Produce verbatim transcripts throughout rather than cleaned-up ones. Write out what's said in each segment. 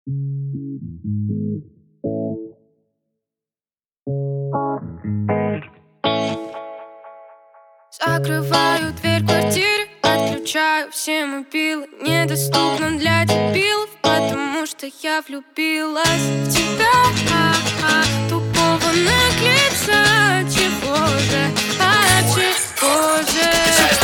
Закрываю дверь квартиры, отключаю все мобилы. Недоступно для дебилов, потому что я влюбилась в тебя. А-а, тупого наглеца, чего же, а чего же?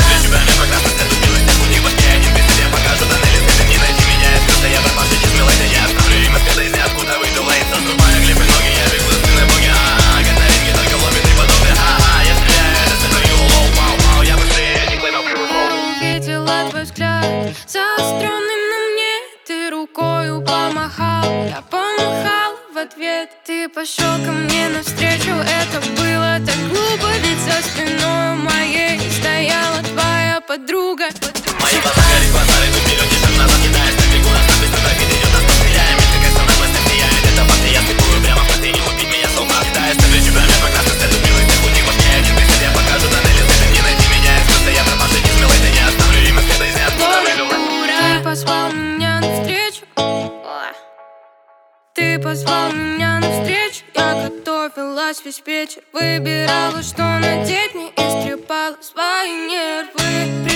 Заостренный на мне, ты рукою помахал, я помахал в ответ. Ты пошел ко мне навстречу, это было так глупо, ведь за спиной моей стояла твоя подруга. Мои глаза горят, глаза идут вперед, держим назад, кидаясь на бегу. Нас без фотографий идет, нас постреляем, ведь какая страна власть сияет. Это факт, и я стыкую прямо в кофейне, убить меня с ума. Кидаясь на плечи, прям как нас этот милый, ты худик, вот мне один присед, я покажу тоннели, с этим не найти меня. Просто я пропавший, не смелый, да не оставлю им ответа из ниоткуда выйду. Ты позвал меня навстречу, ты позвал меня навстречу. Я готовилась весь вечер, выбирала, что надеть мне, истрепала свои нервы.